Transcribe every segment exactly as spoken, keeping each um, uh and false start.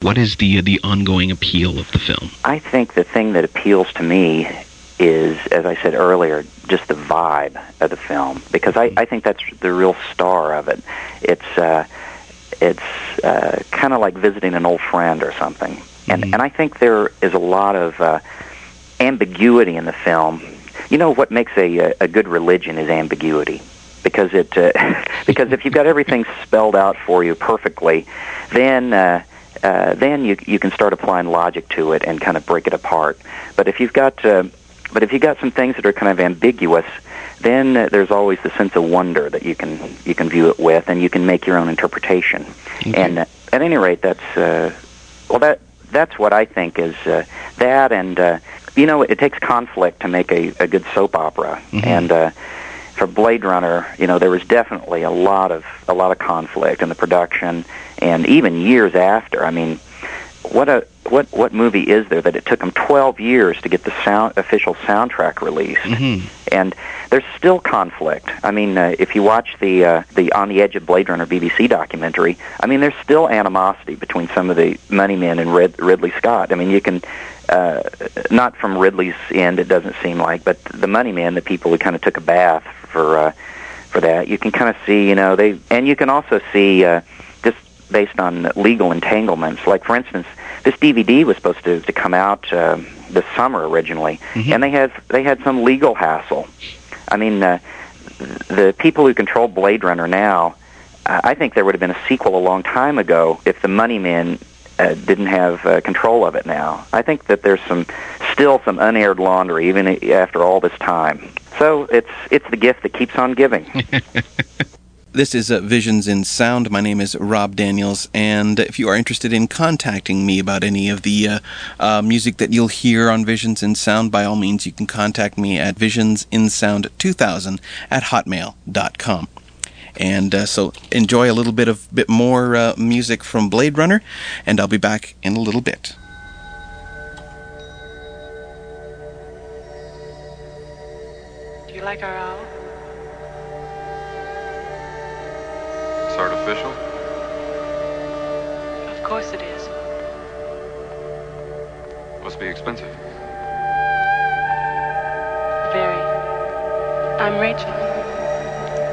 What is the the ongoing appeal of the film? I think the thing that appeals to me is, as I said earlier, just the vibe of the film, because I, I think that's the real star of it. It's uh, it's uh, kind of like visiting an old friend or something, and Mm-hmm. and I think there is a lot of uh, ambiguity in the film. You know, what makes a a good religion is ambiguity, because it uh, because if you've got everything spelled out for you perfectly, then uh, uh, then you you can start applying logic to it and kind of break it apart. But if you've got uh, but if you've got some things that are kind of ambiguous, then uh, there's always the sense of wonder that you can you can view it with, and you can make your own interpretation. Okay. And uh, at any rate, that's uh, well that that's what I think is uh, that and. Uh, You know, it takes conflict to make a, a good soap opera, Mm-hmm. and uh, for Blade Runner, you know, there was definitely a lot of a lot of conflict in the production, and even years after. I mean, what a what what movie is there that it took them twelve years to get the sound official soundtrack released, Mm-hmm. and there's still conflict. I mean, uh, if you watch the uh, the On the Edge of Blade Runner B B C documentary, I mean, there's still animosity between some of the money men and Rid- Ridley Scott. I mean, you can. Uh, not from Ridley's end, it doesn't seem like, but the money men, the people who kind of took a bath for uh, for that, you can kind of see, you know, they, and you can also see uh, just based on legal entanglements. Like, for instance, this D V D was supposed to, to come out uh, this summer originally, Mm-hmm. and they had they had some legal hassle. I mean, uh, the people who control Blade Runner now, uh, I think there would have been a sequel a long time ago if the money men Uh, didn't have uh, control of it now. I think that there's some, still some unaired laundry even after all this time. So it's it's the gift that keeps on giving. This is uh, Visions in Sound. My name is Rob Daniels, and if you are interested in contacting me about any of the uh, uh, music that you'll hear on Visions in Sound, by all means, you can contact me at visions in sound two thousand at hotmail dot com. And uh, so enjoy a little bit of bit more uh, music from Blade Runner, and I'll be back in a little bit. Do you like our owl? It's artificial? Of course it is. Must be expensive. Very. I'm Rachel.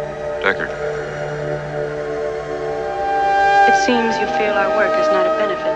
Deckard. It seems you feel our work is not a benefit